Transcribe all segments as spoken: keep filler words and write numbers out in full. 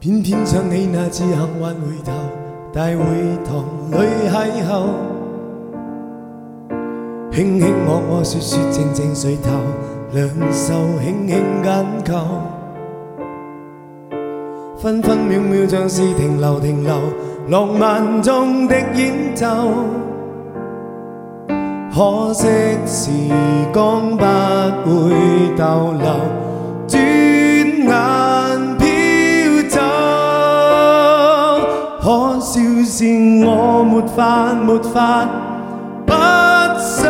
偏偏想起那次幸運回頭，大會堂裏邂逅，輕輕我我說說靜靜垂頭，兩手輕輕緊扣，分分秒秒像是停留停留，浪漫中的演奏。可惜時光不會逗留，轉眼飄走。可笑是我沒法沒法不想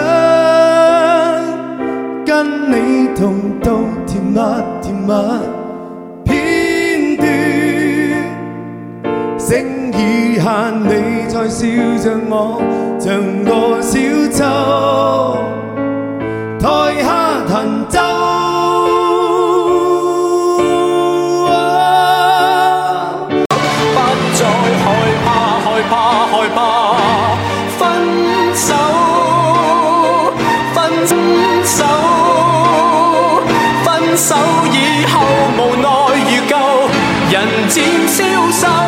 跟你同到甜蜜甜蜜片段，剩餘限你再笑着我，像個小丑，台下彈奏。 害怕分手，分手，分手以後無奈如舊，人漸消瘦。